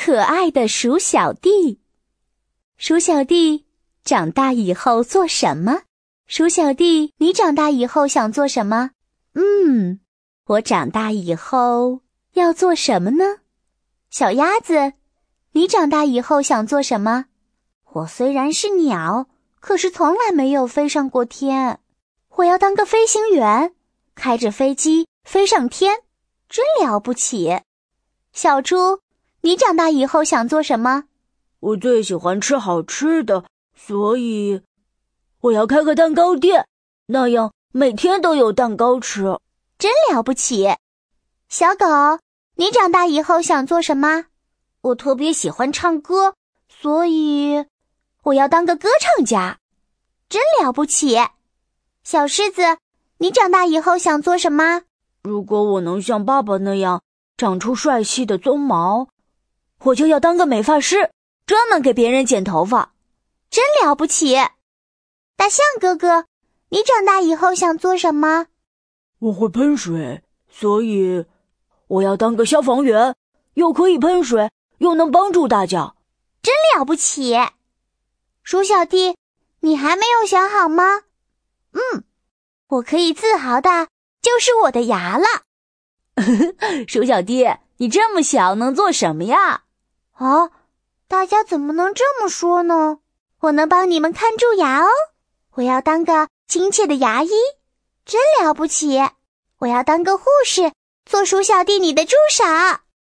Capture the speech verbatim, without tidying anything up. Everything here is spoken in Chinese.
可爱的鼠小弟。鼠小弟长大以后做什么？鼠小弟，你长大以后想做什么？嗯，我长大以后要做什么呢？小鸭子，你长大以后想做什么？我虽然是鸟，可是从来没有飞上过天。我要当个飞行员，开着飞机飞上天，真了不起。小猪，你长大以后想做什么？ 我最喜欢吃好吃的，所以我要开个蛋糕店，那样每天都有蛋糕吃。 真了不起。小狗，你长大以后想做什么？我特别喜欢唱歌，所以我要当个歌唱家。真了不起。小狮子，你长大以后想做什么？ 如果我能像爸爸那样长出帅气的鬃毛，我就要当个美发师，专门给别人剪头发。 真了不起。大象哥哥，你长大以后想做什么？ 我会喷水，所以我要当个消防员，又可以喷水，又能帮助大家。 真了不起。鼠小弟，你还没有想好吗？嗯，我可以自豪的就是我的牙了。 鼠小弟，你这么小能做什么呀？ 哦，大家怎么能这么说呢？我能帮你们看蛀牙哦。我要当个亲切的牙医，真了不起。我要当个护士，做鼠小弟你的助手。